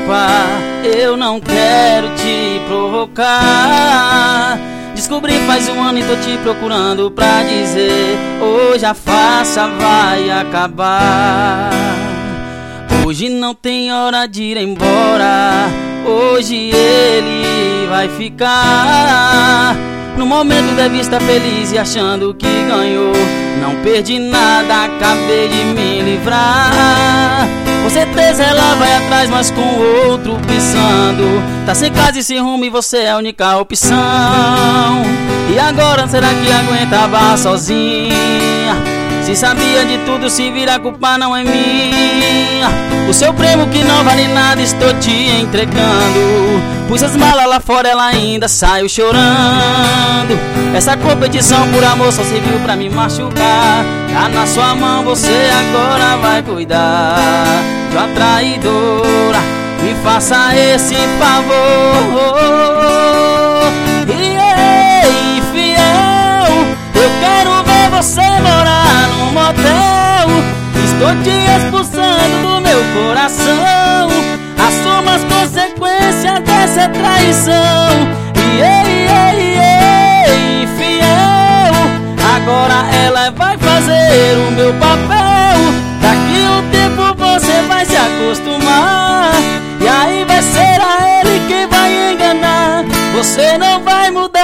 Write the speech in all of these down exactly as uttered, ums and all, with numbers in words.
desculpa, eu não quero te provocar. Descobri faz um ano e tô te procurando pra dizer: hoje a farsa vai acabar. Hoje não tem hora de ir embora, hoje ele vai ficar. No momento deve estar feliz e achando que ganhou. Não perdi nada, acabei de me livrar. Com certeza ela vai atrás, mas com outro pisando. Tá sem casa e sem rumo e você é a única opção. E agora será que aguentava sozinha? Se sabia de tudo, se vira, a culpa não é minha. O seu prêmio que não vale nada estou te entregando. Pus as malas lá fora, ela ainda saiu chorando. Essa competição por amor só serviu pra me machucar. Tá na sua mão, você agora vai cuidar de uma traidora. Me faça esse favor. E infiel, eu quero ver você morar num motel. Estou te expulsando do meu coração. Assuma as consequências dessa traição. E ei, ei, ei, infiel, agora ela vai fazer o meu papel. Daqui um tempo você vai se acostumar, e aí vai ser a ele que vai enganar. Você não vai mudar.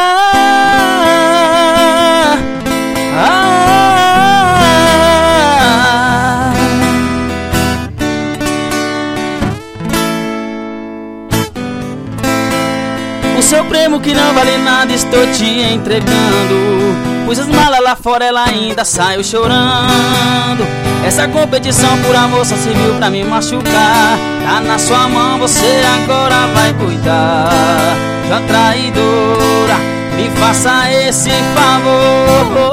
Ah, o seu prêmio que não vale nada estou te entregando. Pus as malas lá fora, ela ainda saiu chorando. Essa competição por amor só serviu pra me machucar. Tá na sua mão, você agora vai cuidar de uma traidora. Me faça esse favor.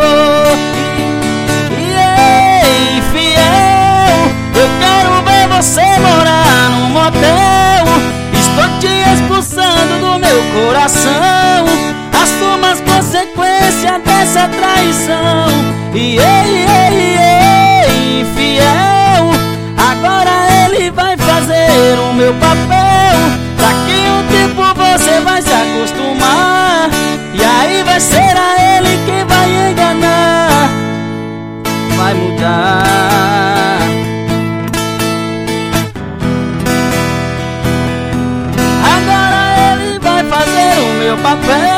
E ei, infiel, eu quero ver você morar num motel. Estou te expulsando do meu coração. Assuma as consequências dessa traição. E ei, ei, ei, infiel, agora ele vai fazer o meu papel. Daqui um tempo você vai se acostumar, e aí vai ser a ele que vai enganar. Vai mudar. Agora ele vai fazer o meu papel.